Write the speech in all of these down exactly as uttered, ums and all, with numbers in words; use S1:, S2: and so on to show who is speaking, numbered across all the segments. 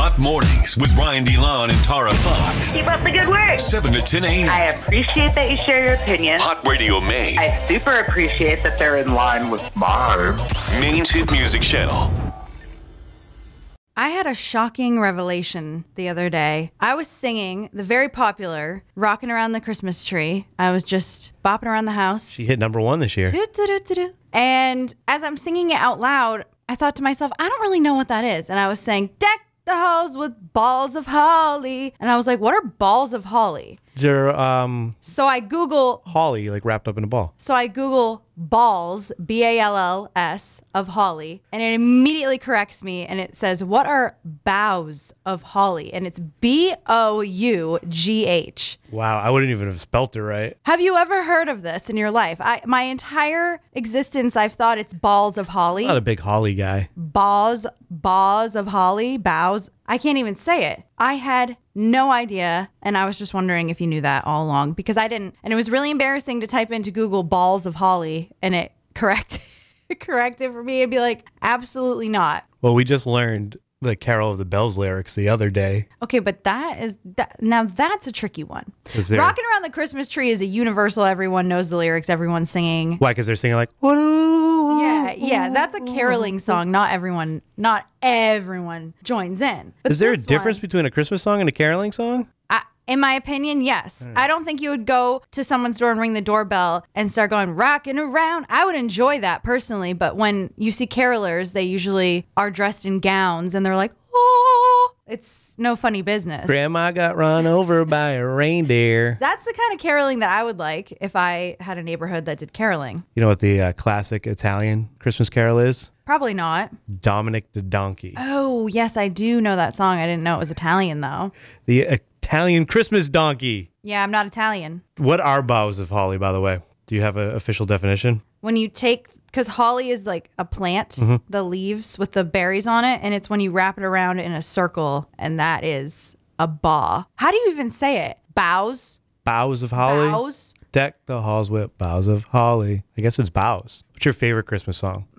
S1: Hot Mornings with Brian DeLon and Tara Fox.
S2: Keep up the good work.
S1: seven to ten a.m.
S2: I appreciate that you share your opinion.
S1: Hot Radio Maine.
S3: I super appreciate that they're in line with mine.
S1: Maine's hit music channel.
S4: I had a shocking revelation the other day. I was singing the very popular Rockin' Around the Christmas Tree. I was just bopping around the house.
S5: She hit number one this year.
S4: Do, do, do, do, do. And as I'm singing it out loud, I thought to myself, I don't really know what that is. And I was saying, deck the halls with balls of holly. And I was like, what are balls of holly?
S5: They're um,
S4: So I Google,
S5: holly, like wrapped up in a ball.
S4: so I Google balls, B A L L S, of holly, and it immediately corrects me, and it says, what are boughs of holly? And it's B O U G H.
S5: Wow, I wouldn't even have spelt it right.
S4: Have you ever heard of this in your life? I, my entire existence, I've thought it's balls of holly.
S5: I'm not a big holly guy.
S4: Balls, balls of holly, boughs. I can't even say it. I had no idea, and I was just wondering if you knew that all along, because I didn't. And it was really embarrassing to type into Google balls of holly, and it corrected, corrected for me and be like, absolutely not.
S5: Well, we just learned the Carol of the Bells lyrics the other day.
S4: Okay, but that is, that, now that's a tricky one.
S5: Is there-
S4: Rockin' Around the Christmas Tree is a universal, everyone knows the lyrics, everyone's singing.
S5: Why? Because they're singing like, what?
S4: Yeah, yeah, that's a caroling song. Not everyone, not everyone joins in. But
S5: Is there a
S4: this
S5: difference
S4: one,
S5: between a Christmas song and a caroling song?
S4: I, in my opinion, yes. I don't think you would go to someone's door and ring the doorbell and start going rocking around. I would enjoy that personally, but when you see carolers, they usually are dressed in gowns and they're like, oh, it's no funny business.
S5: Grandma got run over by a reindeer.
S4: That's the kind of caroling that I would like if I had a neighborhood that did caroling.
S5: You know what the uh, classic Italian Christmas carol is?
S4: Probably not.
S5: Dominic the Donkey.
S4: Oh, yes, I do know that song. I didn't know it was Italian, though.
S5: The Italian Christmas donkey.
S4: Yeah, I'm not Italian.
S5: What are boughs of holly, by the way? Do you have an official definition?
S4: When you take, because holly is like a plant,
S5: Mm-hmm.
S4: the leaves with the berries on it, and it's when you wrap it around in a circle, and that is a bough. How do you even say it? Boughs?
S5: Boughs of holly?
S4: Boughs?
S5: Deck the halls with boughs of holly. I guess it's boughs. What's your favorite Christmas song?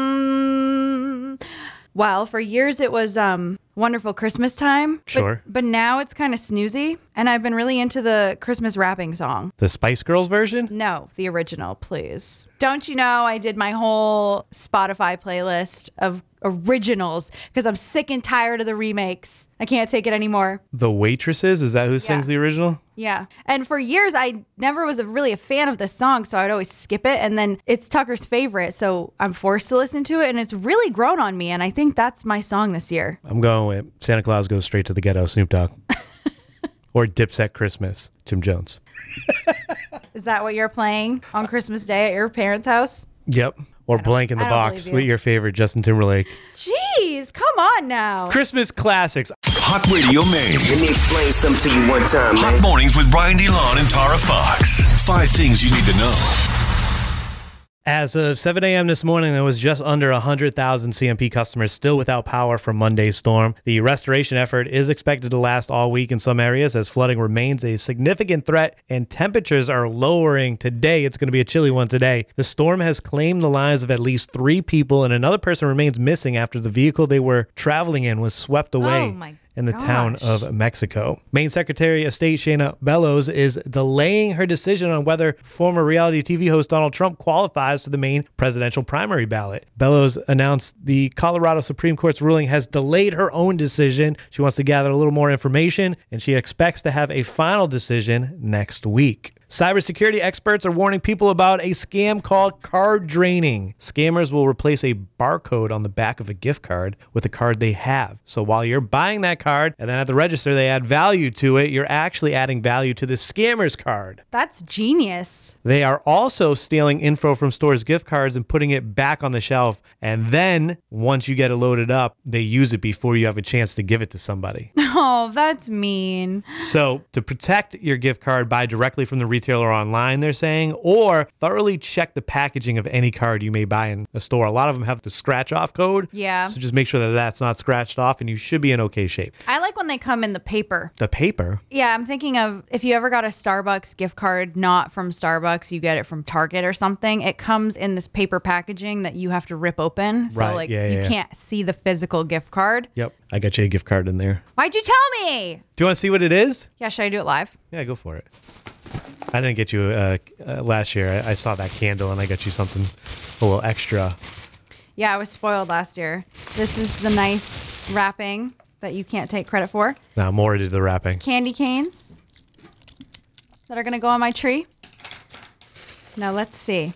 S4: Mm, well, for years it was um, Wonderful Christmas Time. But,
S5: Sure.
S4: But now it's kind of snoozy, and I've been really into the Christmas rapping song.
S5: The Spice Girls version?
S4: No, the original, please. Don't you know I did my whole Spotify playlist of originals because I'm sick and tired of the remakes. I can't take it anymore.
S5: The Waitresses? Is that who sings the original?
S4: Yeah. And for years, I never was a, really a fan of this song, so I'd always skip it. And then it's Tucker's favorite, so I'm forced to listen to it, and it's really grown on me. And I think that's my song this year.
S5: I'm going with Santa Claus Goes Straight to the Ghetto, Snoop Dogg. Or Dipset Christmas, Jim Jones.
S4: Is that what you're playing on Christmas Day at your parents' house?
S5: Yep. Or Blank in the
S4: I don't
S5: Box
S4: believe you.
S5: with your favorite Justin Timberlake.
S4: Jeez, come on now.
S5: Christmas classics.
S1: Hot Radio Maine.
S6: Let me explain something to you one time,
S1: Hot
S6: man.
S1: Mornings with Brian DeLon and Tara Fox. Five things you need to know.
S5: As of seven a.m. this morning, there was just under one hundred thousand C M P customers still without power from Monday's storm. The restoration effort is expected to last all week in some areas as flooding remains a significant threat and temperatures are lowering today. It's going to be a chilly one today. The storm has claimed the lives of at least three people, and another person remains missing after the vehicle they were traveling in was swept away.
S4: Oh, my
S5: in the
S4: Gosh.
S5: town of Mexico. Maine Secretary of State Shayna Bellows is delaying her decision on whether former reality T V host Donald Trump qualifies for the Maine presidential primary ballot. Bellows announced the Colorado Supreme Court's ruling has delayed her own decision. She wants to gather a little more information, and she expects to have a final decision next week. Cybersecurity experts are warning people about a scam called card draining. Scammers will replace a barcode on the back of a gift card with a card they have. So while you're buying that card and then at the register they add value to it, you're actually adding value to the scammer's card.
S4: That's genius.
S5: They are also stealing info from stores' gift cards and putting it back on the shelf. And then once you get it loaded up, they use it before you have a chance to give it to somebody.
S4: Oh, that's mean.
S5: So to protect your gift card, buy directly from the retailer retailer or online, they're saying, or thoroughly check the packaging of any card you may buy in a store. A lot of them have the scratch off code.
S4: Yeah.
S5: So just make sure that that's not scratched off and you should be in okay shape.
S4: I like when they come in the paper.
S5: The paper?
S4: Yeah, I'm thinking of if you ever got a Starbucks gift card, not from Starbucks, you get it from Target or something. It comes in this paper packaging that you have to rip open. So
S5: Right,
S4: like
S5: yeah,
S4: you
S5: yeah.
S4: can't see the physical gift card.
S5: Yep. I got you a gift card in there.
S4: Why'd you tell me?
S5: Do you want to see what it is?
S4: Yeah, should I do it live?
S5: Yeah, go for it. I didn't get you uh, uh, last year. I, I saw that candle and I got you something a little extra.
S4: Yeah, I was spoiled last year. This is the nice wrapping that you can't take credit for.
S5: Now, more did the wrapping.
S4: Candy canes that are going to go on my tree. Now, let's see.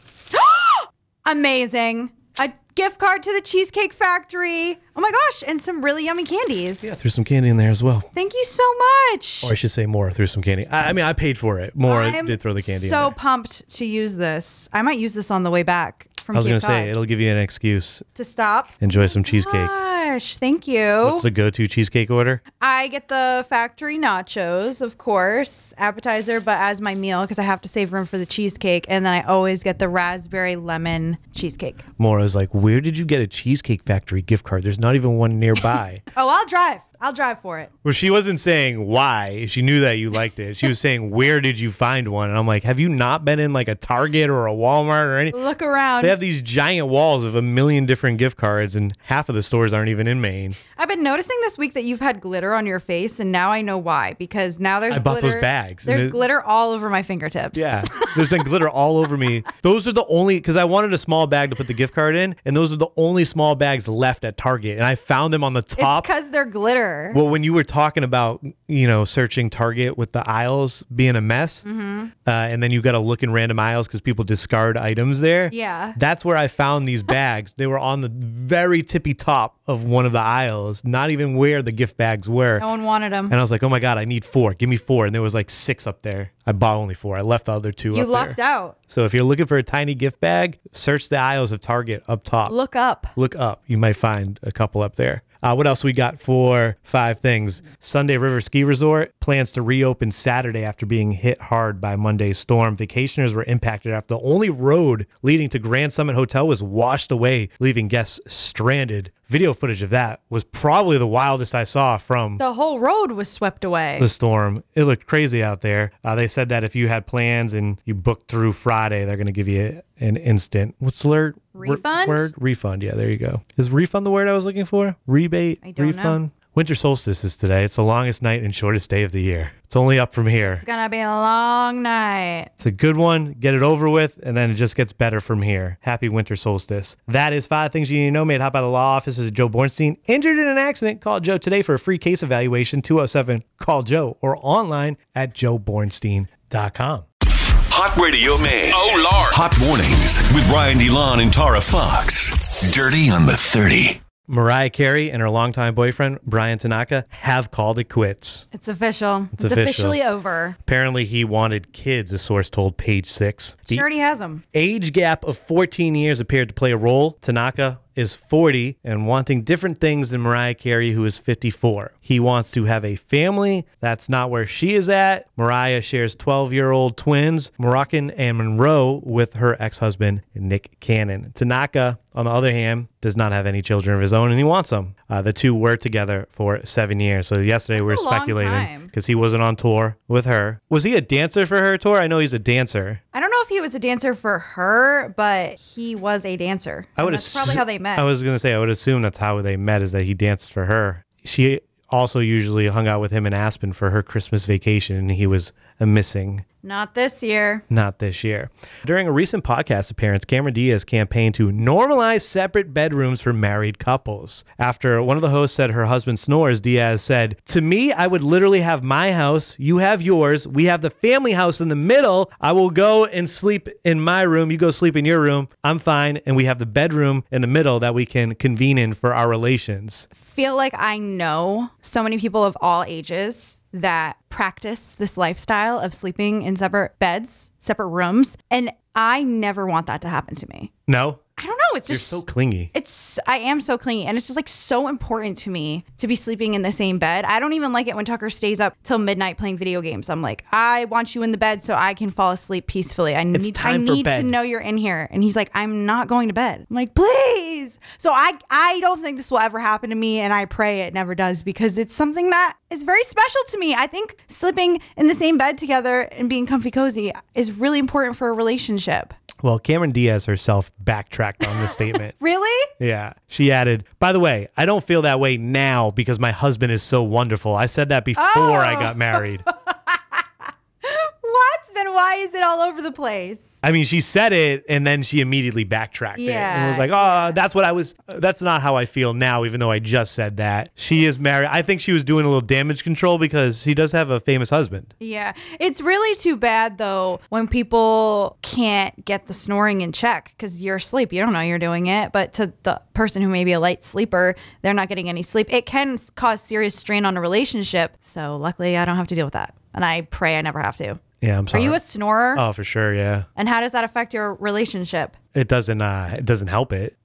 S4: Amazing. A gift card to the Cheesecake Factory. Oh my gosh, and some really yummy candies.
S5: Yeah, threw some candy in there as well.
S4: Thank you so much.
S5: Or I should say more, threw some candy. I, I mean, I paid for it. More
S4: I'm
S5: did throw the candy
S4: so
S5: in there.
S4: pumped to use this. I might use this on the way back from
S5: I was
S4: Cape
S5: going to say,
S4: Cod.
S5: it'll give you an excuse.
S4: To stop.
S5: Enjoy some cheesecake.
S4: Gosh, thank you.
S5: What's the go-to cheesecake order?
S4: I get the factory nachos, of course, appetizer, but as my meal because I have to save room for the cheesecake. And then I always get the raspberry lemon cheesecake.
S5: Maura's like, where did you get a Cheesecake Factory gift card? There's not even one nearby.
S4: Oh, I'll drive. I'll drive for it.
S5: Well, she wasn't saying why. She knew that you liked it. She was saying, where did you find one? And I'm like, have you not been in like a Target or a Walmart or anything?
S4: Look around.
S5: They have these giant walls of a million different gift cards, and half of the stores aren't even in Maine.
S4: I've been noticing this week that you've had glitter on your face, and now I know why. Because now there's
S5: I bought
S4: glitter.
S5: those bags.
S4: There's
S5: And it-
S4: glitter all over my fingertips.
S5: Yeah, there's been glitter all over me. Those are the only, because I wanted a small bag to put the gift card in, and those are the only small bags left at Target. And I found them on the
S4: It's
S5: top.
S4: because they're glitter.
S5: Well, when you were talking about, you know, searching Target with the aisles being a mess,
S4: Mm-hmm.
S5: uh, and then you got to look in random aisles because people discard items there.
S4: Yeah.
S5: That's where I found these bags. They were on the very tippy top of one of the aisles, not even where the gift bags were.
S4: No one wanted them.
S5: And I was like, oh my God, I need four. Give me four. And there was like six up there. I bought only four. I left the other two
S4: You
S5: up
S4: lucked
S5: there.
S4: out.
S5: So if you're looking for a tiny gift bag, search the aisles of Target up top.
S4: Look up.
S5: Look up. You might find a couple up there. Uh, what else we got for five things? Sunday River Ski Resort plans to reopen Saturday after being hit hard by Monday's storm. Vacationers were impacted after the only road leading to Grand Summit Hotel was washed away, leaving guests stranded. Video footage of that was probably the wildest I saw from
S4: The whole road was swept away.
S5: the storm. It looked crazy out there. Uh, they said that if you had plans and you booked through Friday, they're going to give you an instant, what's the word?
S4: Refund?
S5: Word? Refund. Yeah, there you go. Is refund the word I was looking for? Rebate?
S4: I don't know.
S5: refund? Winter solstice is today. It's the longest night and shortest day of the year. It's only up from here.
S4: It's gonna be a long night.
S5: It's a good one. Get it over with, and then it just gets better from here. Happy winter solstice. That is five things you need to know. Made hot by the law offices of Joe Bornstein. Injured in an accident? Call Joe today for a free case evaluation. two oh seven call Joe or online at joe bornstein dot com.
S1: Hot Radio Maine. Oh, Lord. Hot Mornings with Brian DeLon and Tara Fox. Dirty on the thirty.
S5: Mariah Carey and her longtime boyfriend, Brian Tanaka, have called it quits.
S4: It's official.
S5: It's
S4: It's,
S5: official.
S4: officially over.
S5: Apparently, he wanted kids, a source told Page Six. The
S4: She already has them.
S5: age gap of fourteen years appeared to play a role. Tanaka is forty and wanting different things than Mariah Carey, who is fifty-four. He wants to have a family. That's not where she is at. Mariah shares twelve-year-old twins, Moroccan and Monroe, with her ex-husband, Nick Cannon. Tanaka, on the other hand, does not have any children of his own, and he wants them. Uh, the two were together for seven years. So yesterday we were
S4: That's a long
S5: speculating
S4: time.
S5: because he wasn't on tour with her. Was he a dancer for her tour? I know he's a dancer.
S4: I don't know if he was a dancer for her, but he was a dancer.
S5: I would
S4: And that's
S5: assu-
S4: probably how they met.
S5: I was going to say, I would assume that's how they met, is that he danced for her. She also usually hung out with him in Aspen for her Christmas vacation, and he was uh, missing.
S4: Not this year.
S5: Not this year. During a recent podcast appearance, Cameron Diaz campaigned to normalize separate bedrooms for married couples. After one of the hosts said her husband snores, Diaz said, "To me, I would literally have my house, you have yours, we have the family house in the middle. I will go and sleep in my room, you go sleep in your room, I'm fine, and we have the bedroom in the middle that we can convene in for our relations."
S4: Feel like I know so many people of all ages that practice this lifestyle of sleeping in separate beds, separate rooms, and I never want that to happen to me.
S5: No?
S4: I don't know. It's
S5: You're
S4: just
S5: so clingy.
S4: It's I am so clingy, and it's just like so important to me to be sleeping in the same bed. I don't even like it when Tucker stays up till midnight playing video games. I'm like, I want you in the bed so I can fall asleep peacefully. I
S5: It's
S4: need I
S5: time for
S4: need to
S5: bed.
S4: know you're in here. And he's like, I'm not going to bed. I'm like, please. So I I don't think this will ever happen to me, and I pray it never does, because it's something that is very special to me. I think sleeping in the same bed together and being comfy cozy is really important for a relationship.
S5: Well, Cameron Diaz herself backtracked on this statement.
S4: Really?
S5: Yeah. She added, by the way, I don't feel that way now because my husband is so wonderful. I said that before
S4: Oh.
S5: I got married.
S4: What? Then why is it all over the place?
S5: I mean, she said it and then she immediately backtracked it and was
S4: Yeah,
S5: like, oh, that's what I was, that's not how I feel now, even though I just said that. She is married. I think she was doing a little damage control because she does have a famous husband.
S4: Yeah. It's really too bad, though, when people can't get the snoring in check because you're asleep. You don't know you're doing it. But to the person who may be a light sleeper, they're not getting any sleep. It can cause serious strain on a relationship. So luckily, I don't have to deal with that. And I pray I never have to.
S5: Yeah, I'm
S4: Are
S5: sorry.
S4: you a snorer?
S5: Oh, for sure, yeah.
S4: And how does that affect your relationship?
S5: It doesn't, uh, it doesn't help it.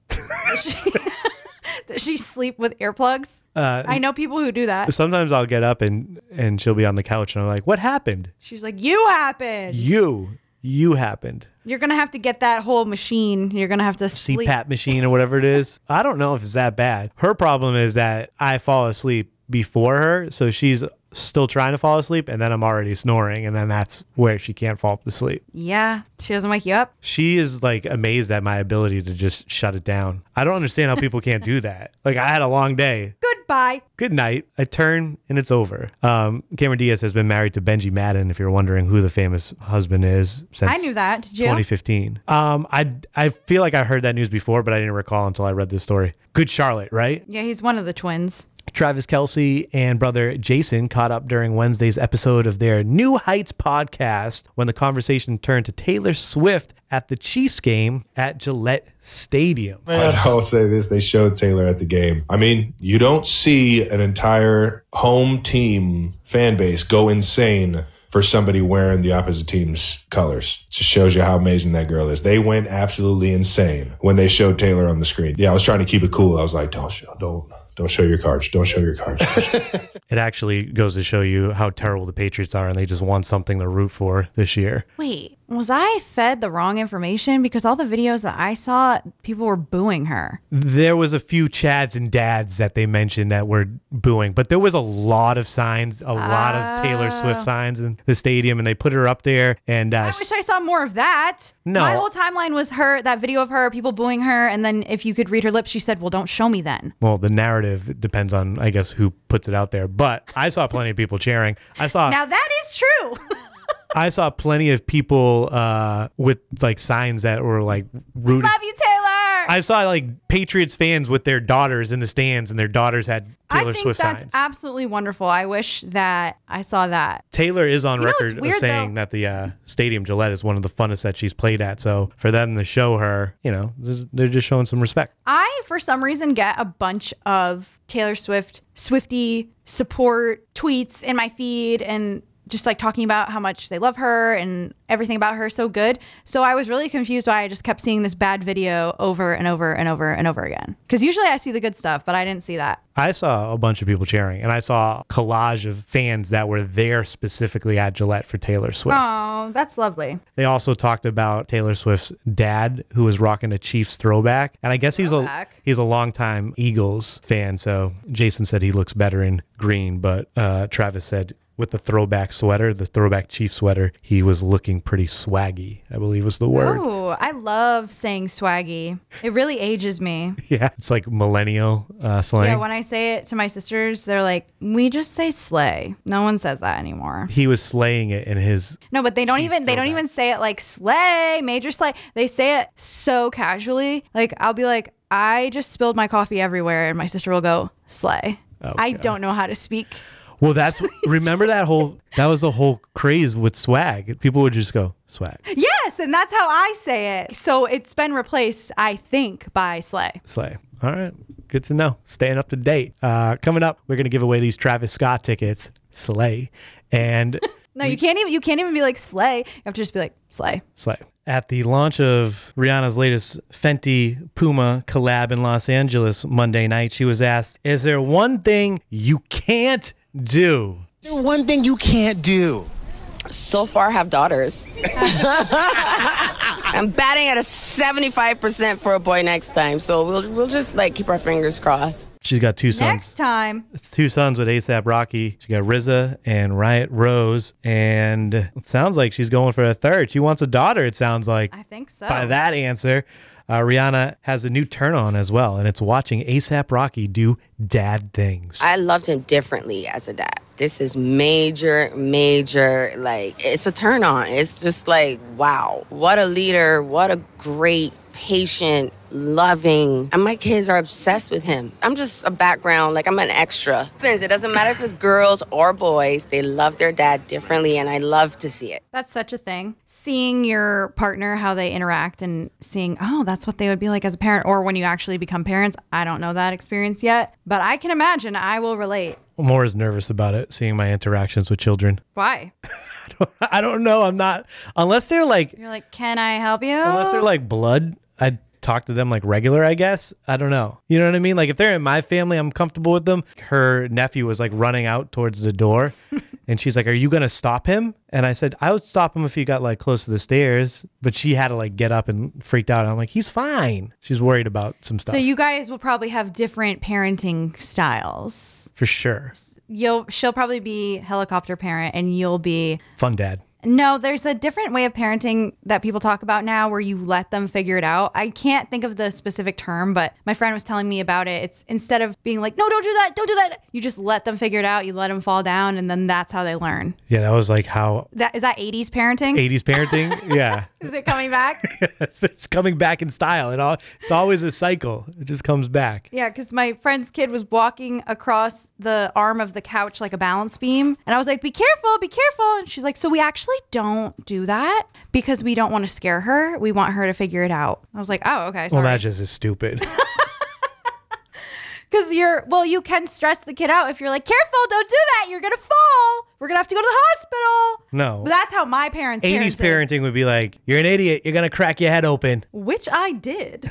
S4: Does she sleep with earplugs?
S5: Uh,
S4: I know people who do that.
S5: Sometimes I'll get up and, and she'll be on the couch and I'm like, what happened?
S4: She's like, you happened.
S5: You, you happened.
S4: You're going to have to get that whole machine. You're going to have to
S5: C
S4: sleep.
S5: PAP machine or whatever it is. I don't know if it's that bad. Her problem is that I fall asleep before her, so she's still trying to fall asleep, and then I'm already snoring, and then that's where she can't fall asleep.
S4: Yeah. She doesn't wake you up?
S5: She is like amazed at my ability to just shut it down. I don't understand how people can't do that. Like, I had a long day.
S4: Goodbye.
S5: Good night. I turn and it's over. Um, Cameron Diaz has been married to Benji Madden, if you're wondering who the famous husband is, since
S4: I knew that. Did you?
S5: twenty fifteen. Um, I I feel like I heard that news before, but I didn't recall until I read this story. Good Charlotte, right?
S4: Yeah, he's one of the twins.
S5: Travis Kelce and brother Jason caught up during Wednesday's episode of their New Heights podcast when the conversation turned to Taylor Swift at the Chiefs game at Gillette Stadium.
S7: I'll say this, they showed Taylor at the game. I mean, you don't see an entire home team fan base go insane for somebody wearing the opposite team's colors. Just shows you how amazing that girl is. They went absolutely insane when they showed Taylor on the screen. Yeah, I was trying to keep it cool. I was like, don't show, don't. Don't show your cards. Don't show your cards.
S5: It actually goes to show you how terrible the Patriots are, and they just want something to root for this year.
S4: Wait, was I fed the wrong information? Because all the videos that I saw, people were booing her.
S5: There was a few Chads and Dads that they mentioned that were booing, but there was a lot of signs, a lot of Taylor Swift signs in the stadium, and they put her up there. And uh,
S4: I wish I saw more of that.
S5: No.
S4: My whole timeline was her, that video of her, people booing her, and then if you could read her lips, she said, well, don't show me then.
S5: well, the narrative depends on, I guess, who puts it out there. But I saw plenty of people cheering. I saw
S4: Now that is true.
S5: I saw plenty of people uh, with like signs that were like rooting.
S4: Love you, Taylor.
S5: I saw like Patriots fans with their daughters in the stands, and their daughters had Taylor
S4: I think
S5: Swift
S4: that's
S5: signs.
S4: absolutely wonderful. I wish that I saw that.
S5: Taylor is on
S4: You know what's
S5: record of
S4: weird,
S5: saying
S4: though?
S5: that the uh, Stadium Gillette is one of the funnest that she's played at. So for them to show her, you know, this- they're just showing some respect.
S4: I, for some reason, get a bunch of Taylor Swift, Swiftie support tweets in my feed and just like talking about how much they love her and everything about her so good. So I was really confused why I just kept seeing this bad video over and over and over and over again. Because usually I see the good stuff, but I didn't see that.
S5: I saw a bunch of people cheering, and I saw a collage of fans that were there specifically at Gillette for Taylor Swift.
S4: Oh, that's lovely.
S5: They also talked about Taylor Swift's dad, who was rocking a Chiefs throwback, and I guess he's
S4: Throwback.
S5: a he's a longtime Eagles fan. So Jason said he looks better in green, but uh, Travis said with the throwback sweater, the throwback Chief sweater, he was looking pretty swaggy, I believe was the word.
S4: Oh, I love saying swaggy. It really ages me.
S5: Yeah, it's like millennial uh, slang.
S4: Yeah, when I say it to my sisters, they're like, we just say slay. No one says that anymore.
S5: he was slaying it in his.
S4: No, but they don't
S5: Chiefs
S4: even they don't
S5: throwback.
S4: even say it like slay, major slay. They say it so casually. Like I'll be like, I just spilled my coffee everywhere, and my sister will go, slay.
S5: Oh,
S4: I
S5: God.
S4: don't know how to speak.
S5: Well, that's remember that whole that was the whole craze with swag. People would just go swag,
S4: Yes, and that's how I say it. So it's been replaced, I think, by slay.
S5: slay. All right, good to know. Staying up to date. Uh, coming up, we're gonna give away these Travis Scott tickets, slay, and
S4: No, you can't even. You can't even be like slay. You have to just be like slay.
S5: Slay. At the launch of Rihanna's latest Fenty Puma collab in Los Angeles Monday night, she was asked, "Is there one thing you can't do?"
S8: One thing you can't do.
S9: So far, have daughters. I'm batting at a seventy-five percent for a boy next time, so we'll we'll just like keep our fingers crossed.
S5: She's got two sons.
S4: Next time.
S5: Two sons with ASAP Rocky. She got R Z A and Riot Rose, and it sounds like she's going for a third. She wants a daughter, it sounds like.
S4: I think so.
S5: By that answer. Uh, Rihanna has a new turn on as well, and it's watching ASAP Rocky do dad things.
S9: I loved him differently as a dad. This is major, major, like, it's a turn on. It's just like, wow, what a leader, what a great, patient, loving, and my kids are obsessed with him. I'm just a background, like I'm an extra. It doesn't matter if it's girls or boys, they love their dad differently, and I love to see it.
S4: That's such a thing. Seeing your partner, how they interact, and seeing, oh, that's what they would be like as a parent, or when you actually become parents. I don't know that experience yet, but I can imagine. I will relate.
S5: More is nervous about it, seeing my interactions with children.
S4: Why?
S5: I, don't, I don't know. I'm not, unless they're like,
S4: You're like, can I help you?
S5: unless they're like blood, I'd talk to them like regular, I guess. I don't know. You know what I mean? Like if they're in my family, I'm comfortable with them. Her nephew was like running out towards the door and she's like, "Are you going to stop him?" And I said, "I would stop him if he got like close to the stairs," but she had to like get up and freaked out. I'm like, "He's fine." She's worried about some stuff.
S4: So you guys will probably have different parenting styles.
S5: For sure.
S4: You'll, she'll probably be helicopter parent and you'll be
S5: fun dad.
S4: No, there's a different way of parenting that people talk about now where you let them figure it out. I can't think of the specific term, but my friend was telling me about it. It's instead of being like, no, don't do that, don't do that. You just let them figure it out. You let them fall down, and then that's how they learn.
S5: Yeah, that was like how...
S4: That is that eighties parenting?
S5: eighties parenting? Yeah.
S4: Is it coming back?
S5: It's coming back in style. It all, it's always a cycle. It just comes back.
S4: Yeah, because my friend's kid was walking across the arm of the couch like a balance beam. And I was like, be careful, be careful. And she's like, so we actually don't do that because we don't want to scare her. We want her to figure it out. I was like, oh, okay. Sorry.
S5: Well, that just is stupid.
S4: Because you're, well, you can stress the kid out if you're like, careful, don't do that. You're going to fall. We're going to have to go to the hospital.
S5: No.
S4: But that's how my parents
S5: eighties
S4: parented.
S5: parenting would be like, you're an idiot. You're going to crack your head open.
S4: Which I did.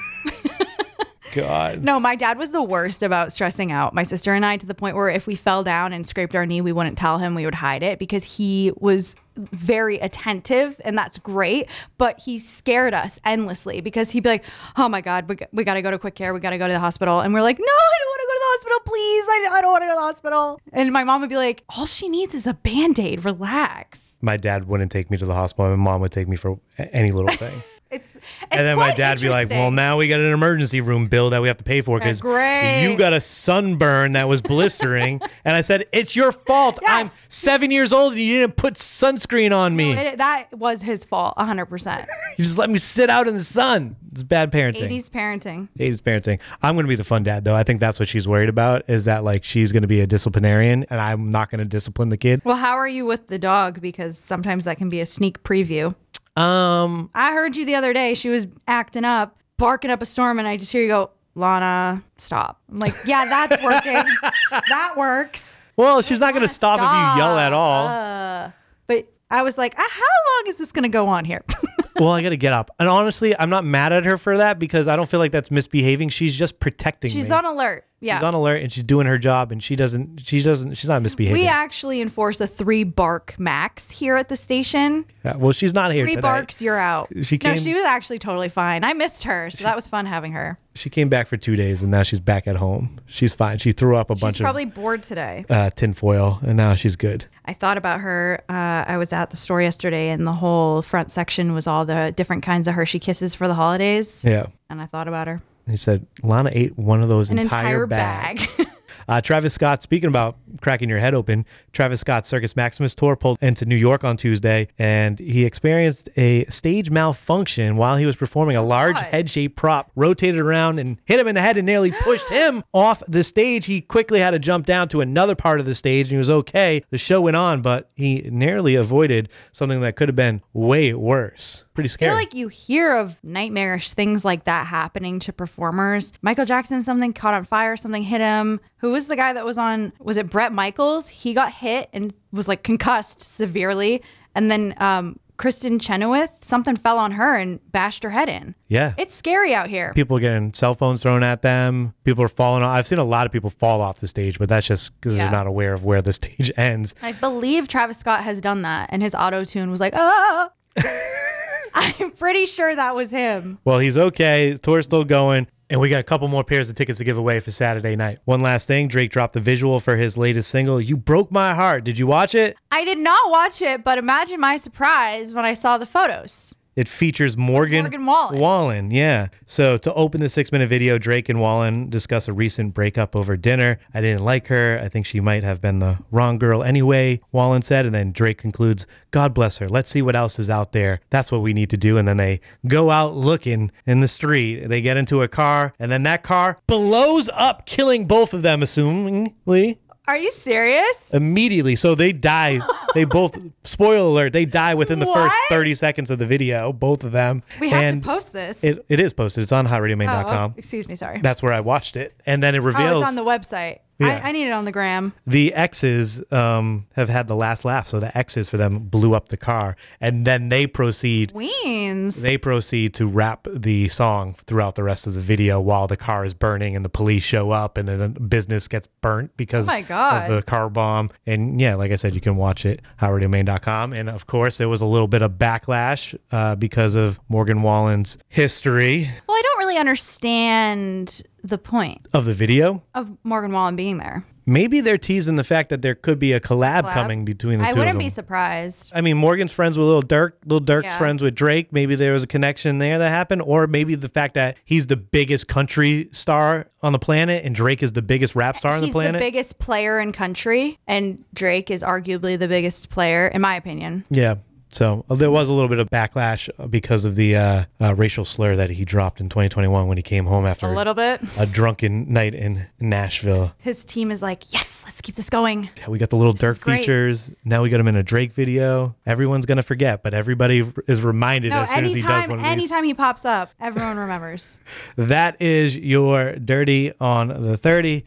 S5: God.
S4: No, my dad was the worst about stressing out my sister and I, to the point where if we fell down and scraped our knee, we wouldn't tell him. We would hide it because he was very attentive, and that's great. But he scared us endlessly because he'd be like, oh my God, we, we got to go to quick care. We got to go to the hospital. And we're like, no, I don't want to go to the hospital. Please. I, I don't want to go to the hospital. And my mom would be like, all she needs is a Band-Aid. Relax.
S5: My dad wouldn't take me to the hospital. My mom would take me for any little thing.
S4: It's, it's
S5: and then my dad would be like, well, now we got an emergency room bill that we have to pay for because you got a sunburn that was blistering. And I said, it's your fault. Yeah. I'm seven years old and you didn't put sunscreen on me.
S4: No, it, that was his fault, one hundred percent.
S5: You just let me sit out in the sun. It's bad parenting.
S4: eighties parenting.
S5: eighties parenting. I'm going to be the fun dad, though. I think that's what she's worried about, is that like she's going to be a disciplinarian and I'm not going to discipline the kid.
S4: Well, how are you with the dog? Because sometimes that can be a sneak preview.
S5: Um,
S4: I heard you the other day. She was acting up, barking up a storm, and I just hear you go, Lana, stop. I'm like, yeah, that's working. That works.
S5: Well, she's not going to stop, stop if you yell at all.
S4: Uh, but I was like, ah, how long is this going to go on here?
S5: Well, I got to get up. And honestly, I'm not mad at her for that because I don't feel like that's misbehaving. She's just protecting
S4: she's
S5: me.
S4: She's on alert. Yeah.
S5: She's on alert and she's doing her job and she doesn't, she doesn't, she's not misbehaving.
S4: We actually enforce a three bark max here at the station.
S5: Yeah, well, she's not here
S4: three
S5: today.
S4: Three barks, you're out.
S5: She came,
S4: no, she was actually totally fine. I missed her, so that was fun having her.
S5: She came back for two days and now she's back at home. She's fine. She threw up a
S4: she's
S5: bunch of...
S4: She's probably bored today.
S5: Uh, tinfoil and now she's good.
S4: I thought about her. Uh, I was at the store yesterday and the whole front section was all the different kinds of Hershey Kisses for the holidays.
S5: Yeah.
S4: And I thought about her.
S5: He said, Lana ate one of those
S4: An
S5: entire,
S4: entire bag.
S5: bag. Uh, Travis Scott, speaking about cracking your head open, Travis Scott's Circus Maximus tour pulled into New York on Tuesday, and he experienced a stage malfunction while he was performing. A large
S4: God.
S5: head-shaped prop rotated around and hit him in the head and nearly pushed him off the stage. He quickly had to jump down to another part of the stage, and he was okay. The show went on, but he narrowly avoided something that could have been way worse. Pretty scary.
S4: I feel like you hear of nightmarish things like that happening to performers. Michael Jackson, something caught on fire, something hit him. Who was was the guy that was on, was it Bret Michaels? He got hit and was like concussed severely. And then um, Kristen Chenoweth, something fell on her and bashed her head in.
S5: Yeah.
S4: It's scary out here.
S5: People are getting cell phones thrown at them. People are falling off. I've seen a lot of people fall off the stage, but that's just because
S4: Yeah.
S5: they're not aware of where the stage ends.
S4: I believe Travis Scott has done that. And his auto-tune was like, ah. I'm pretty sure that was him.
S5: Well, he's okay. Tour's still going. And we got a couple more pairs of tickets to give away for Saturday night. One last thing, Drake dropped the visual for his latest single, You Broke My Heart. Did you watch it?
S4: I did not watch it, but imagine my surprise when I saw the photos.
S5: It features Morgan,
S4: Morgan Wallen.
S5: Wallen, yeah. So to open the six-minute video, Drake and Wallen discuss a recent breakup over dinner. I didn't like her. I think she might have been the wrong girl anyway, Wallen said. And then Drake concludes, God bless her. Let's see what else is out there. That's what we need to do. And then they go out looking in the street. They get into a car, and then that car blows up, killing both of them, assumingly.
S4: Are you serious?
S5: Immediately. So they die. They both, spoiler alert, they die within the
S4: What?
S5: first thirty seconds of the video, both of them.
S4: We have
S5: and
S4: to post this.
S5: It, it is posted. It's on hot radio main dot com.
S4: Oh, excuse me, sorry.
S5: That's where I watched it. And then it
S4: Oh,
S5: reveals
S4: it's on the website.
S5: Yeah.
S4: I, I need it on the gram.
S5: the exes um, have had the last laugh. So the exes for them blew up the car. And then they proceed.
S4: Weens.
S5: They proceed to rap the song throughout the rest of the video while the car is burning and the police show up and then a business gets burnt because
S4: Oh my God.
S5: of the car bomb. And yeah, like I said, you can watch it, hot radio main dot com. And of course, there was a little bit of backlash uh, because of Morgan Wallen's history
S4: Well, I don't really understand the point
S5: of the video.
S4: of Morgan Wallen being there.
S5: Maybe they're teasing the fact that there could be a collab,
S4: Collab?
S5: coming between the
S4: I
S5: two of
S4: wouldn't
S5: them.
S4: be surprised.
S5: I mean, Morgan's friends with Lil Durk. Lil Durk's
S4: Yeah.
S5: friends with Drake. Maybe there was a connection there that happened. Or maybe the fact that he's the biggest country star on the planet and Drake is the biggest rap star on the
S4: He's
S5: planet.
S4: the biggest player in country, and Drake is arguably the biggest player, in my opinion.
S5: Yeah. So uh, there was a little bit of backlash because of the uh, uh, racial slur that he dropped in twenty twenty-one when he came home after
S4: A little bit.
S5: a drunken night in Nashville.
S4: His team is like, yes, let's keep this going.
S5: Yeah, we got the little
S4: is
S5: Dirk
S4: great.
S5: features. Now we got him in a Drake video. Everyone's going to forget, but everybody is reminded
S4: No,
S5: as soon as he does
S4: anytime,
S5: one of these.
S4: anytime he pops up, everyone remembers.
S5: That is your Dirty on the thirty.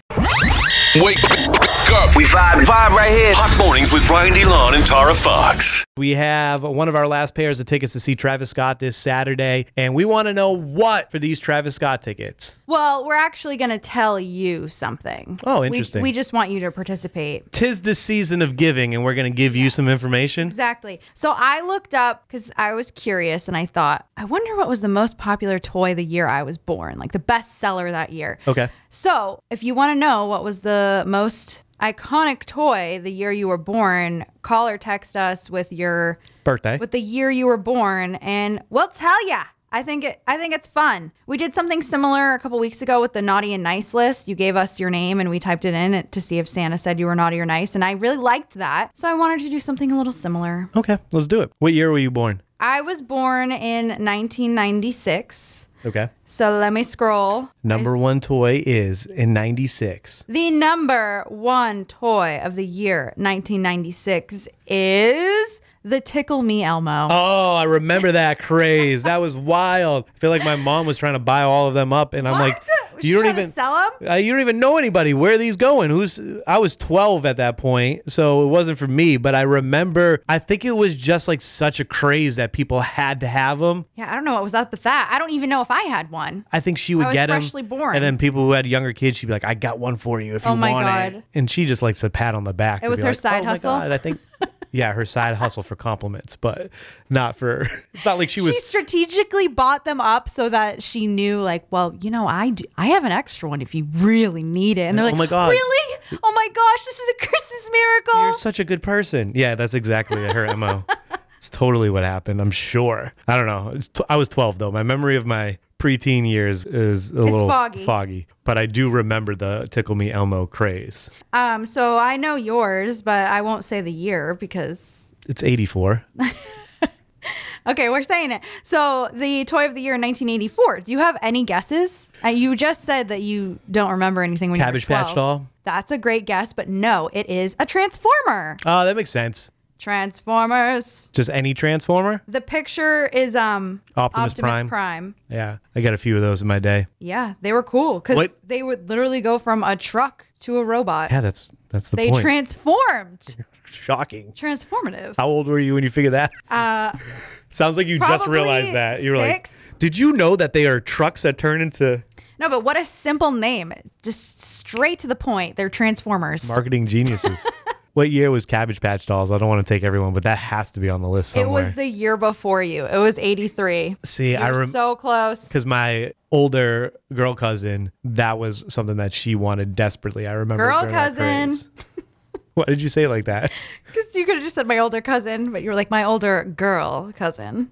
S1: Wake up.
S6: We vibe, vibe right here.
S1: Hot mornings with Brian DeLon and Tara Fox.
S5: We have one of our last pairs of tickets to see Travis Scott this Saturday, and we want to know what for these Travis Scott tickets.
S4: Well, we're actually going to tell you something.
S5: Oh,
S4: We-
S5: interesting.
S4: We, just want you to participate.
S5: Tis the season of giving, and we're going to give you some information.
S4: Exactly. So I looked up because I was curious and I thought, I wonder what was the most popular toy the year I was born, like the best seller that year.
S5: Okay.
S4: So if you want to know what was the most iconic toy the year you were born, call or text us with your
S5: Birthday.
S4: with the year you were born, and we'll tell ya. I think it. I think it's fun. We did something similar a couple weeks ago with the naughty and nice list. You gave us your name and we typed it in to see if Santa said you were naughty or nice, and I really liked that. So I wanted to do something a little similar.
S5: Okay, let's do it. What year were you born?
S4: I was born in nineteen ninety-six.
S5: Okay.
S4: So let me scroll.
S5: Number one toy is in ninety-six.
S4: The number one toy of the year nineteen ninety-six is the Tickle Me Elmo.
S5: Oh, I remember that craze. That was wild. I feel like my mom was trying to buy all of them up, and I'm
S4: What?
S5: like,
S4: Was she
S5: you don't
S4: trying to
S5: even
S4: sell 'em?
S5: Uh, you don't even know anybody. Where are these going? Who's? I was twelve at that point, so it wasn't for me. But I remember, I think it was just like such a craze that people had to have them.
S4: Yeah, I don't know what was up with that. I don't even know if I had one.
S5: I think she would
S4: I was
S5: get them,
S4: freshly born.
S5: and then people who had younger kids, she'd be like, "I got one for you if you
S4: Oh my
S5: want
S4: God.
S5: it." And she just likes a pat on the back.
S4: It
S5: to
S4: was
S5: be
S4: her
S5: like,
S4: side
S5: "Oh my
S4: hustle?"
S5: God," I think. Yeah, her side hustle for compliments, but not for. It's not like she was.
S4: She strategically bought them up so that she knew, like, well, you know, I do, I have an extra one if you really need it. And they're
S5: Oh
S4: like,
S5: my God.
S4: really? Oh my gosh, this is a Christmas miracle.
S5: You're such a good person. Yeah, that's exactly her M O. It's totally what happened, I'm sure. I don't know. It's t- I was twelve, though. My memory of my preteen years is a little
S4: foggy.
S5: foggy. But I do remember the Tickle Me Elmo craze.
S4: Um, so I know yours, but I won't say the year because.
S5: It's eighty-four.
S4: Okay, we're saying it. So the toy of the year in nineteen eighty-four. Do you have any guesses? Uh, you just said that you don't remember anything when
S5: Cabbage
S4: you were
S5: Patch
S4: twelve.
S5: Doll?
S4: That's a great guess, but no, it is a Transformer.
S5: Oh, that makes sense.
S4: Transformers.
S5: Just any Transformer?
S4: The picture is um
S5: Optimus Prime.
S4: Prime.
S5: Yeah, I got a few of those in my day.
S4: Yeah, they were cool
S5: What?
S4: because they would literally go from a truck to a robot.
S5: Yeah, that's that's the
S4: They
S5: point.
S4: transformed.
S5: Shocking.
S4: Transformative.
S5: How old were you when you figured that?
S4: Uh,
S5: Sounds like you just
S4: probably
S5: realized that. You were
S4: six.
S5: like, did you know that they are trucks that turn into
S4: no, but what a simple name. Just straight to the point. They're Transformers.
S5: marketing geniuses? What year was Cabbage Patch Dolls? I don't want to take everyone, but that has to be on the list
S4: It
S5: somewhere.
S4: was the year before you. It was eighty-three.
S5: See,
S4: You're
S5: I remember
S4: so close.
S5: because my older girl cousin, that was something that she wanted desperately. I remember.
S4: Girl
S5: during that
S4: cousin.
S5: craze. Why did you say it like that?
S4: Because you could have just said my older cousin, but you were like my older girl cousin.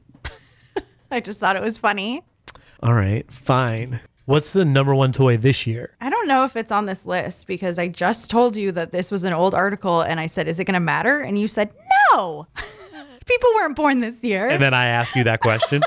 S4: I just thought it was funny.
S5: All right, fine. What's the number one toy this year?
S4: I don't know if it's on this list because I just told you that this was an old article and I said, is it going to matter? And you said, no. People weren't born this year.
S5: And then I asked you that question.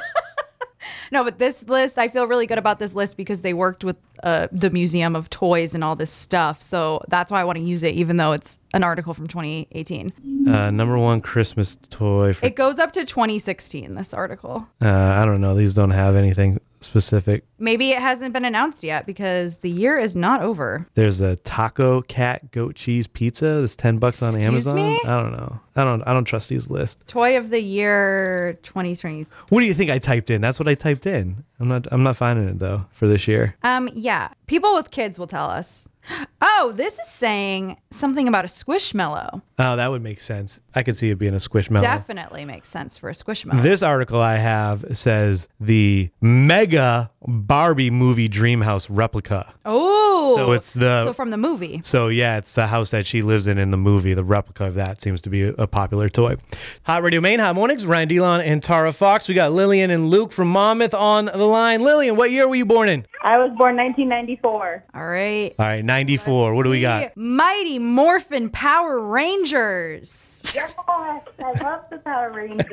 S4: No, but this list, I feel really good about this list because they worked with uh, the Museum of Toys and all this stuff. So that's why I want to use it, even though it's an article from twenty eighteen.
S5: Uh, number one Christmas toy. For,
S4: It goes up to twenty sixteen, this article.
S5: uh, I don't know. These don't have anything specific.
S4: Maybe it hasn't been announced yet because the year is not over.
S5: There's a taco cat goat cheese pizza. That's ten bucks on
S4: Excuse
S5: Amazon.
S4: me?
S5: I don't know. I don't. I don't trust these lists.
S4: Toy of the year twenty twenty.
S5: What do you think I typed in? That's what I typed in. I'm not. I'm not finding it though for this year.
S4: Um, yeah. People with kids will tell us. Oh, this is saying something about a Squishmallow.
S5: Oh, that would make sense. I could see it being a Squishmallow.
S4: Definitely makes sense for a Squishmallow.
S5: This article I have says the mega Barbie movie Dreamhouse replica.
S4: Oh,
S5: So it's the-
S4: so from the movie.
S5: So yeah, it's the house that she lives in in the movie. The replica of that seems to be a, a popular toy. Hot Radio Maine, Hot Mornings, Ryan Delon and Tara Fox. We got Lillian and Luke from Monmouth on the line. Lillian, what year were you born in?
S2: I was born nineteen ninety-four.
S4: All right.
S5: All right, ninety-four. What do we got?
S4: Mighty Morphin Power Rangers.
S2: Yes, I love the Power Rangers.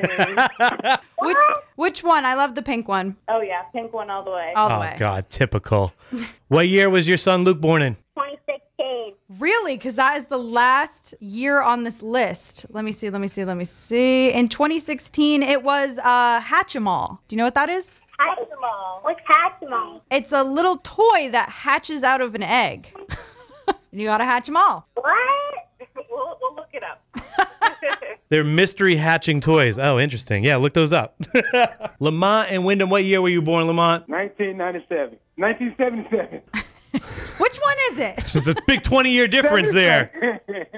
S4: Which, which one? I love the pink one.
S2: Oh, yeah, pink one all the way.
S4: All the
S5: Oh
S4: way.
S5: God, typical. What year was your son Luke born in?
S2: twenty sixteen.
S4: Really? Because that is the last year on this list. Let me see, let me see, let me see. In twenty sixteen, it was uh, Hatchimal. Do you know what that is?
S2: Hatchimal. What's Hatchimal?
S4: It's a little toy that hatches out of an egg. You gotta hatch them all.
S2: What? We'll, we'll look it up.
S5: They're mystery hatching toys. Oh, interesting. Yeah, look those up. Lamont and Wyndham, what year were you born, Lamont?
S10: nineteen ninety-seven. nineteen seventy-seven.
S4: Which one is it?
S5: There's a big twenty-year difference there.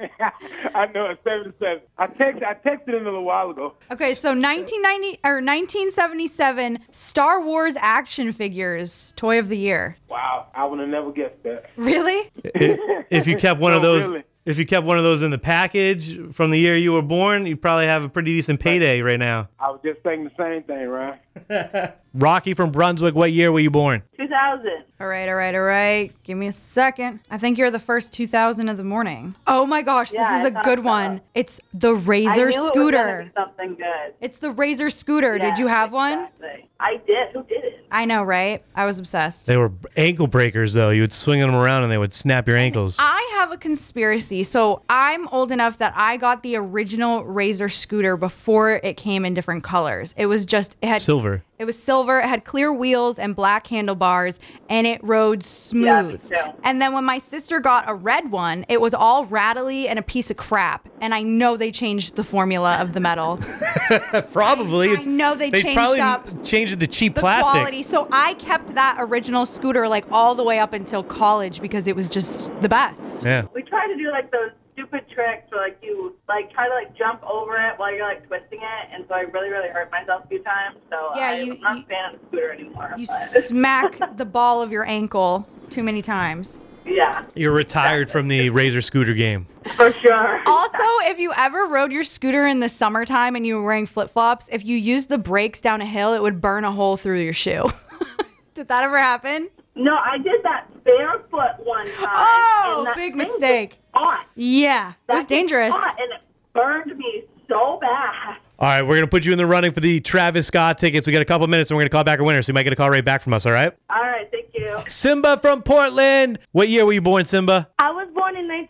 S10: I know it's seventy-seven. I texted, I texted him a little while ago.
S4: Okay, so nineteen ninety or nineteen seventy-seven Star Wars action figures toy of the year.
S10: Wow, I would have never guessed that.
S4: Really?
S5: If, if you kept one of
S10: No,
S5: those,
S10: really.
S5: if you kept one of those in the package from the year you were born, you'd probably have a pretty decent payday right now.
S10: I was just saying the same thing, Ryan.
S5: Rocky from Brunswick, what year were you born?
S2: two thousand.
S4: All right, all right, all right. Give me a second. I think you're the first two thousand of the morning. Oh my gosh,
S2: Yeah,
S4: this is
S2: I
S4: a
S2: thought
S4: good
S2: so.
S4: one. It's the Razor
S2: I knew it was
S4: Scooter.
S2: gonna be something good.
S4: It's the Razor Scooter. Did
S2: Yeah,
S4: you have one?
S2: exactly. I did. Who didn't?
S4: I know, right? I was obsessed.
S5: They were ankle breakers, though. You would swing them around and they would snap your ankles.
S4: I have a conspiracy. So I'm old enough that I got the original Razor Scooter before it came in different colors. It was just, it had
S5: Silver.
S4: It was silver. It had clear wheels and black handlebars, and it rode
S2: Yeah, me
S4: smooth.
S2: too.
S4: And then when my sister got a red one, it was all rattly and a piece of crap. And I know they changed the formula of the metal,
S5: Probably.
S4: I know they changed
S5: probably
S4: up
S5: changed it to cheap
S4: the
S5: plastic.
S4: quality. So I kept that original scooter like all the way up until college because it was just the best.
S5: Yeah.
S2: We tried to do like those stupid tricks where like you like try to like jump over it while you're like twisting it, and so I really really hurt myself a few times. So
S4: Yeah,
S2: I,
S4: you-
S2: I'm not
S4: you-
S2: a fan of the scooter anymore.
S4: You
S2: but-
S4: smack the ball of your ankle too many times.
S2: yeah,
S5: You're retired from the Razor Scooter game.
S2: for sure.
S4: Also, if you ever rode your scooter in the summertime and you were wearing flip-flops, if you used the brakes down a hill, it would burn a hole through your shoe. Did that ever happen?
S2: No, I did that barefoot one time.
S4: Oh,
S2: and that
S4: big
S2: thing
S4: mistake.
S2: was hot.
S4: Yeah, it
S2: That
S4: was
S2: thing
S4: dangerous.
S2: hot, and it burned me so bad.
S5: All right, we're going to put you in the running for the Travis Scott tickets. We got a couple minutes and we're going to call back a winner, so you might get a call right back from us, all right?
S2: All right, thank you.
S5: Simba from Portland. What year were you born, Simba?
S2: I was born in nineteen ninety-three.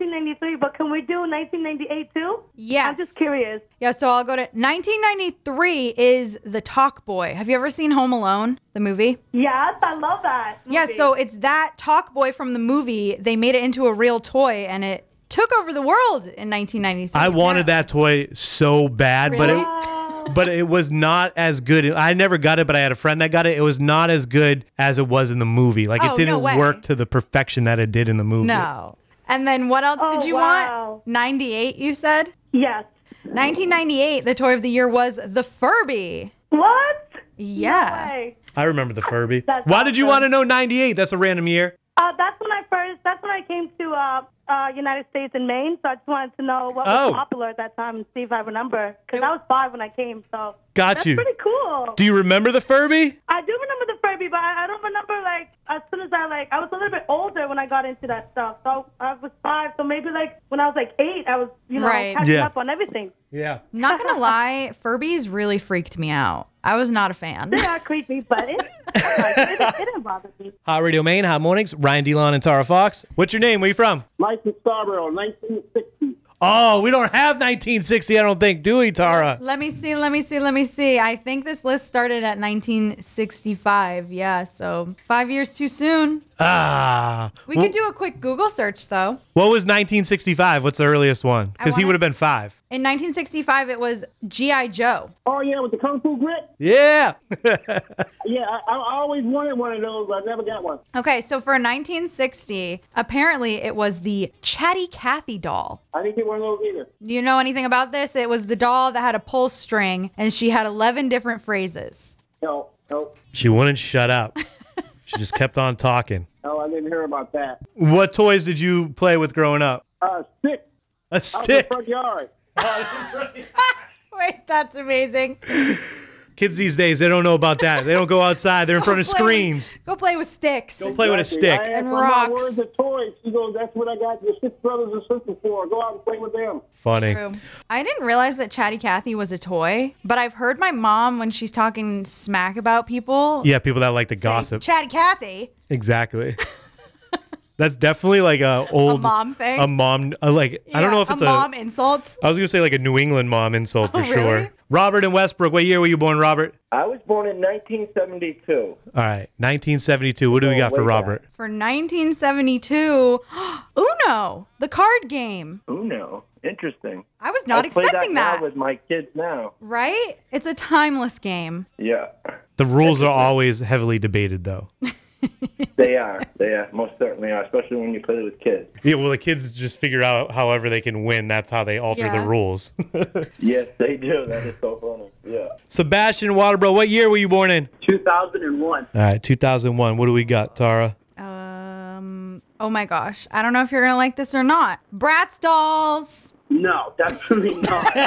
S2: ninety-three, but can we do nineteen ninety-eight too?
S4: Yes.
S2: I'm just curious.
S4: Yeah, so I'll go to nineteen ninety-three is The Talk Boy. Have you ever seen Home Alone, the movie?
S2: Yes, I love that movie.
S4: Yeah, so it's that Talk Boy from the movie. They made it into a real toy, and it took over the world in nineteen ninety-three.
S5: I wanted that toy so bad,
S4: Really?
S5: but it but it was not as good. I never got it, but I had a friend that got it. It was not as good as it was in the movie. Like
S4: Oh,
S5: it
S4: no
S5: didn't
S4: way.
S5: work to the perfection that it did in the movie.
S4: No. And then what else
S2: Oh,
S4: did you
S2: wow.
S4: want? ninety-eight, you said?
S2: Yes.
S4: nineteen ninety-eight, the toy of the year was the Furby.
S2: What?
S4: Yeah.
S2: No way.
S5: I remember the Furby.
S2: That's
S5: Why did you
S2: awesome.
S5: want to know ninety-eight? That's a random year.
S2: Uh, that's when I first. That's when I came to uh, uh, United States and Maine. So I just wanted to know what
S5: Oh.
S2: was popular at that time and see if I remember. Because I was five when I came. So
S5: Got
S2: that's
S5: you.
S2: pretty cool.
S5: Do you remember the Furby?
S2: I do remember the Furby, but I, I don't remember like as soon as I like I was a little bit older when I got into that stuff. So I was five. So maybe like when I was like eight, I was you know
S4: Right.
S2: catching
S5: Yeah.
S2: up on everything.
S5: Yeah.
S4: Not gonna lie, Furbies really freaked me out. I was not a fan.
S2: They are creepy, but it, it, it didn't bother me.
S5: Hot Radio Maine, Hot Mornings. Ryan DeLon and Tara Fox. What's your name? Where you from?
S10: Mike from Scarborough, nineteen sixty.
S5: Oh, we don't have nineteen sixty, I don't think, do we, Tara?
S4: Let me see, let me see, let me see. I think this list started at nineteen sixty-five. Yeah, so five years too soon.
S5: Ah.
S4: We
S5: Wh-
S4: could do a quick Google search, though.
S5: What was nineteen sixty-five? What's the earliest one? Because he
S4: wanna-
S5: would have been five.
S4: In nineteen sixty-five, it was G I. Joe.
S10: Oh, yeah, with the Kung Fu grip?
S5: Yeah.
S10: Yeah, I, I always wanted one of those, but I never got one.
S4: Okay, so for nineteen sixty, apparently it was the Chatty Cathy doll.
S10: I didn't get one of those either.
S4: Do you know anything about this? It was the doll that had a pull string, and she had eleven different phrases.
S10: No, no,
S5: She wouldn't shut up. She just kept on talking.
S10: no, I didn't hear about that.
S5: What toys did you play with growing up?
S10: Uh, stick.
S5: A
S10: Out in the
S5: stick.
S10: front yard.
S4: Wait, that's amazing.
S5: Kids these days, they don't know about that. They don't go outside. They're in front of
S4: Play with-
S5: screens.
S4: Go play with sticks.
S5: Go play with a
S10: Exactly.
S5: stick.
S10: I asked
S4: And
S10: one of
S4: rocks.
S10: my words of toys. She goes, that's what I got your six brothers and sisters for. Go out and play with them.
S5: Funny.
S4: True. I didn't realize that Chatty Cathy was a toy, but I've heard my mom, when she's talking smack about people,
S5: Yeah, people that like to
S4: say,
S5: gossip.
S4: Chatty Cathy.
S5: Exactly. That's definitely like a old
S4: A mom thing?
S5: A mom, uh, like I don't
S4: Yeah,
S5: know if it's
S4: a
S5: a.
S4: mom insult.
S5: I was gonna say like a New England mom insult for
S4: Oh,
S5: sure.
S4: really?
S5: Robert in Westbrook. What year were you born, Robert?
S11: I was born in nineteen seventy-two.
S5: All right, nineteen seventy-two. What do we
S11: Oh,
S5: got for
S11: way
S5: Robert?
S4: For nineteen seventy-two, Uno, the card game.
S11: Uno. Interesting.
S4: I was not
S11: I play
S4: expecting
S11: that,
S4: that.
S11: now with my kids now.
S4: Right? It's a timeless game.
S11: Yeah,
S5: The rules are always heavily debated, though.
S11: they are. They are. Most certainly are, especially when you play with kids.
S5: Yeah, well, the kids just figure out however they can win. That's how they alter
S4: Yeah.
S5: the rules.
S11: Yes, they do. That is so funny. Yeah.
S5: Sebastian Waterbro, what year were you born in?
S12: two thousand one.
S5: All right, two thousand one. What do we got, Tara?
S4: Um, oh my gosh. I don't know if you're going to like this or not. Bratz dolls.
S12: No, definitely not.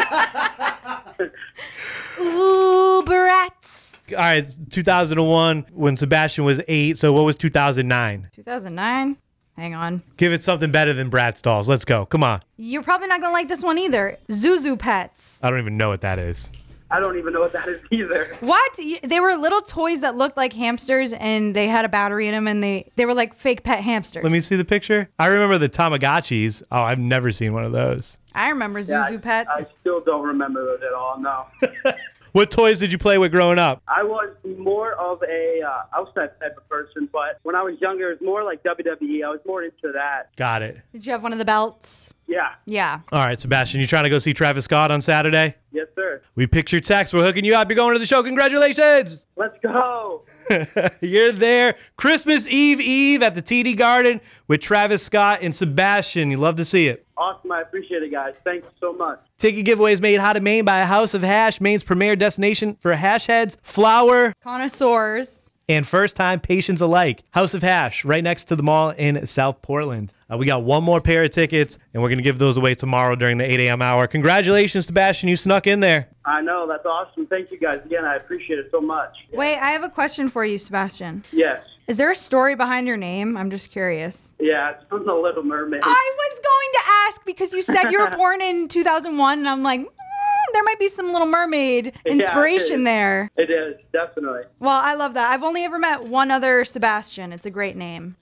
S4: Ooh, Bratz.
S5: All right, two thousand one when Sebastian was eight. So what was two thousand nine?
S4: two thousand nine. Hang on.
S5: Give it something better than Bratz dolls. Let's go. Come on.
S4: You're probably not going to like this one either. Zuzu Pets.
S5: I don't even know what that is.
S12: I don't even know what that is either.
S4: What? Y- They were little toys that looked like hamsters, and they had a battery in them, and they, they were like fake pet hamsters.
S5: Let me see the picture. I remember the Tamagotchis. Oh, I've never seen one of those.
S4: I remember
S12: Yeah,
S4: Zuzu
S12: I-
S4: Pets.
S12: I still don't remember those at all, no.
S5: What toys did you play with growing up?
S12: I was more of a uh, outside type of person, but when I was younger, it was more like W W E. I was more into that.
S5: Got it.
S4: Did you have one of the belts?
S12: Yeah.
S4: Yeah.
S5: All right, Sebastian, you trying to go see Travis Scott on Saturday?
S12: Yes, sir.
S5: We picked your text. We're hooking you up. You're going to the show. Congratulations.
S12: Let's go.
S5: You're there. Christmas Eve Eve at the T D Garden with Travis Scott and Sebastian. You love to see it.
S12: Awesome. I appreciate it, guys. Thanks so much.
S5: Ticket giveaways made hot in Maine by House of Hash, Maine's premier destination for hash heads, flour,
S4: Connoisseurs.
S5: and first-time patients alike. House of Hash, right next to the mall in South Portland. Uh, we got one more pair of tickets, and we're going to give those away tomorrow during the eight a.m. hour. Congratulations, Sebastian. You snuck in there.
S12: I know. That's awesome. Thank you, guys. Again, I appreciate it so much.
S4: Wait, I have a question for you, Sebastian.
S12: Yes.
S4: Is there a story behind your name? I'm just curious.
S12: Yeah, it's from The Little Mermaid.
S4: I was going to ask because you said you were born in two thousand one, and I'm like, mm, there might be some Little Mermaid
S12: Yeah,
S4: inspiration
S12: it is.
S4: there.
S12: It is, definitely.
S4: Well, I love that. I've only ever met one other Sebastian. It's a great name.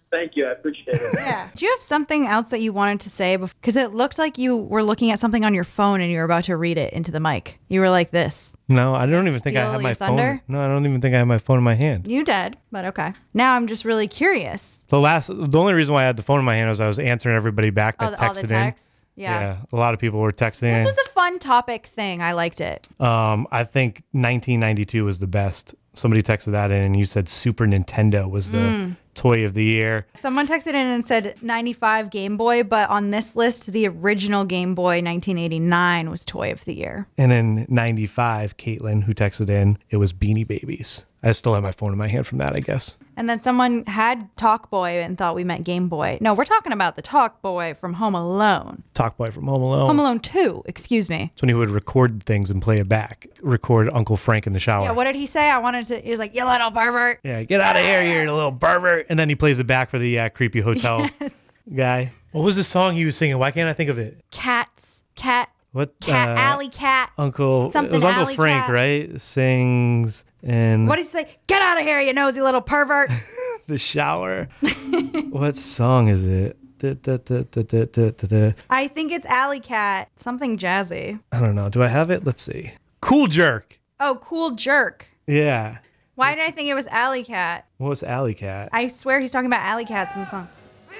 S12: Thank you. I appreciate it.
S4: Yeah. Do you have something else that you wanted to say? Because it looked like you were looking at something on your phone and you were about to read it into the mic. You were like this.
S5: No, I don't even think I
S4: Steal
S5: have my
S4: your
S5: phone.
S4: thunder?
S5: No, I don't even think I have my phone in my hand.
S4: You did, but okay. Now I'm just really curious.
S5: The last, the only reason why I had the phone in my hand was I was answering everybody back that
S4: Oh, the- all
S5: texted
S4: the texts?
S5: in.
S4: Yeah.
S5: Yeah, a lot of people were texting in.
S4: This was a fun topic thing. I liked it.
S5: Um, I think nineteen ninety-two was the best. Somebody texted that in, and you said Super Nintendo was the
S4: Mm.
S5: toy of the year.
S4: Someone texted in and said ninety-five Game Boy, but on this list, the original Game Boy nineteen eighty-nine was toy of the year.
S5: And then ninety-five, Caitlin, who texted in, it was Beanie Babies. I still have my phone in my hand from that, I guess.
S4: And then someone had Talk Boy and thought we meant Game Boy. No, we're talking about the Talk Boy from Home Alone.
S5: Talk Boy from Home Alone.
S4: Home Alone two, excuse me.
S5: It's when he would record things and play it back. Record Uncle Frank in the shower.
S4: Yeah, what did he say? I wanted to, he was like, you little pervert.
S5: Yeah, get out of here, you little pervert. And then he plays it back for the uh, creepy hotel
S4: Yes.
S5: guy. What was the song he was singing? Why can't I think of it?
S4: Cats, cat,
S5: What?
S4: cat,
S5: uh,
S4: alley cat.
S5: Uncle,
S4: Something
S5: it was Uncle
S4: alley
S5: Frank,
S4: cat.
S5: right? Sings in
S4: What did he say? Get out of here, you nosy little pervert.
S5: the shower. What song is it? Da, da, da, da, da, da, da, da.
S4: I think it's Alley Cat. Something jazzy.
S5: I don't know. Do I have it? Let's see. Cool Jerk.
S4: Oh, Cool Jerk.
S5: Yeah.
S4: Why did I think it was Alley Cat?
S5: What was Alley Cat?
S4: I swear he's talking about Alley Cats in the song.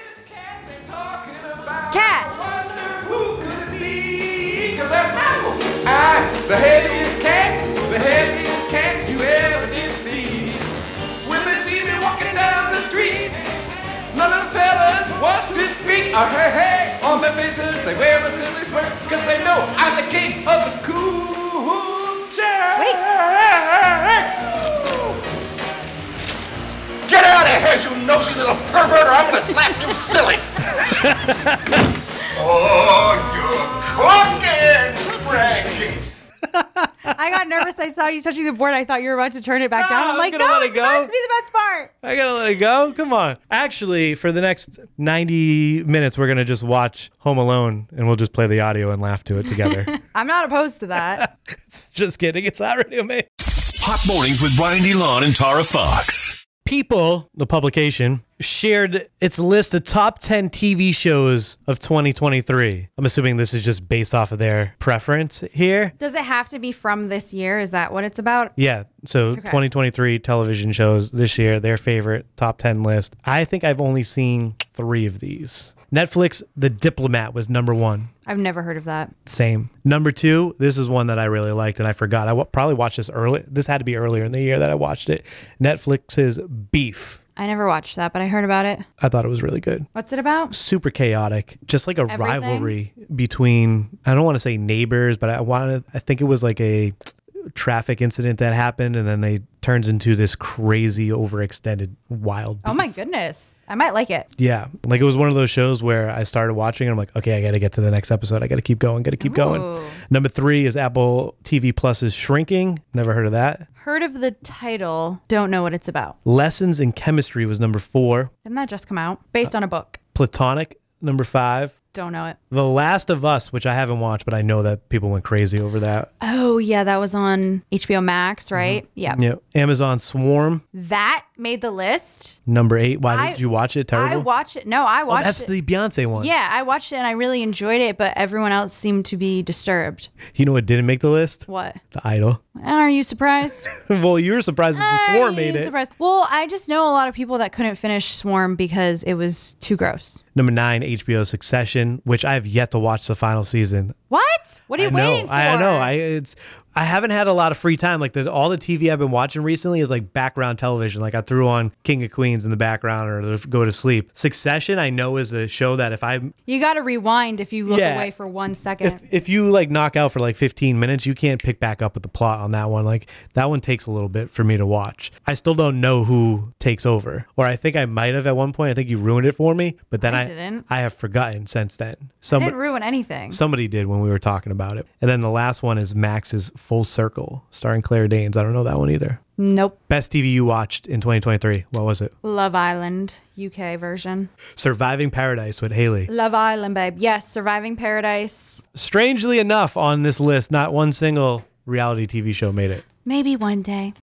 S4: Cat.
S13: I, the heaviest cat, the heaviest cat you ever did see. When they see me walking down the street, none of the fellas want to speak. Oh, hey, hey, on their faces they wear a silly smirk, cause they know I'm the king of the cool jerk.
S4: Wait.
S13: Get out of here, you nosy little pervert, or I'm gonna slap you silly. Oh, you're cooking, Frankie.
S4: I got nervous. I saw you touching the board. I thought you were about to turn it back
S5: No,
S4: down.
S5: I
S4: I'm
S5: was
S4: like,
S5: gonna
S4: no,
S5: let it
S4: it's about
S5: go.
S4: to be the best part.
S5: I gotta let it go. Come on. Actually, for the next ninety minutes, we're gonna just watch Home Alone, and we'll just play the audio and laugh to it together.
S4: I'm not opposed to that.
S5: It's just kidding. It's not radio made.
S1: Hot Mornings with Brian DeLon and Tara Fox.
S5: People, the publication, shared its list of top ten T V shows of twenty twenty-three. I'm assuming this is just based off of their preference here.
S4: Does it have to be from this year? Is that what it's about?
S5: Yeah, so
S4: Okay.
S5: twenty twenty-three television shows this year, their favorite top ten list. I think I've only seen three of these. Netflix, The Diplomat was number one.
S4: I've never heard of that.
S5: Same. Number two, this is one that I really liked and I forgot. I w- probably watched this early. This had to be earlier in the year that I watched it. Netflix's Beef.
S4: I never watched that, but I heard about it.
S5: I thought it was really good.
S4: What's it about?
S5: Super chaotic, just like a
S4: Everything?
S5: rivalry between, I don't want to say neighbors, but I wanted, I think it was like a traffic incident that happened and then they turns into this crazy overextended wild
S4: Oh my goodness. I might like it.
S5: yeah, like it was one of those shows where I started watching and I'm like, okay, I got to get to the next episode. I got to keep going, got to keep
S4: Ooh.
S5: going. Number three is Apple T V Plus's Shrinking. Never heard of that.
S4: Heard of the title. Don't know what it's about.
S5: Lessons in Chemistry was number four.
S4: Didn't that just come out? Based on a book.
S5: Platonic, number five.
S4: Don't know it.
S5: The Last of Us, which I haven't watched, but I know that people went crazy over that.
S4: Oh, yeah. That was on H B O Max, right? Yeah.
S5: Yeah. Amazon Swarm,
S4: That made the list.
S5: number eight. Why
S4: I-
S5: did you watch it? Terrible?
S4: I watched it. No, I
S5: Oh,
S4: watched
S5: that's
S4: it.
S5: the Beyonce one.
S4: Yeah, I watched it and I really enjoyed it, but everyone else seemed to be disturbed.
S5: You know what didn't make the list?
S4: What?
S5: The Idol.
S4: Are you surprised?
S5: Well, you were surprised that the Swarm
S4: Are
S5: made
S4: you
S5: it.
S4: surprised? Well, I just know a lot of people that couldn't finish Swarm because it was too gross.
S5: Number nine, H B O Succession, which I have yet to watch the final season.
S4: What? What are you
S5: I know,
S4: waiting for?
S5: I know. I it's I haven't had a lot of free time. Like the, all the T V I've been watching recently is like background television. Like I threw on King of Queens in the background or go to sleep. Succession, I know is a show that if I
S4: You got to rewind if you look
S5: Yeah.
S4: away for one second.
S5: if if you like knock out for like fifteen minutes, you can't pick back up with the plot on that one. Like that one takes a little bit for me to watch. I still don't know who takes over, or I think I might have at one point. I think you ruined it for me, but then
S4: I
S5: I
S4: didn't.
S5: I have forgotten since then.
S4: I
S5: Somebody
S4: didn't ruin anything.
S5: somebody did when we were talking about it. And then the last one is Max's Full Circle, starring Claire Danes. I don't know that one either.
S4: Nope.
S5: Best T V you watched in twenty twenty-three. What was it?
S4: Love Island, U K version.
S5: Surviving Paradise with Haley.
S4: Love Island, babe. Yes, Surviving Paradise.
S5: Strangely enough, on this list, not one single reality T V show made it.
S4: Maybe one day.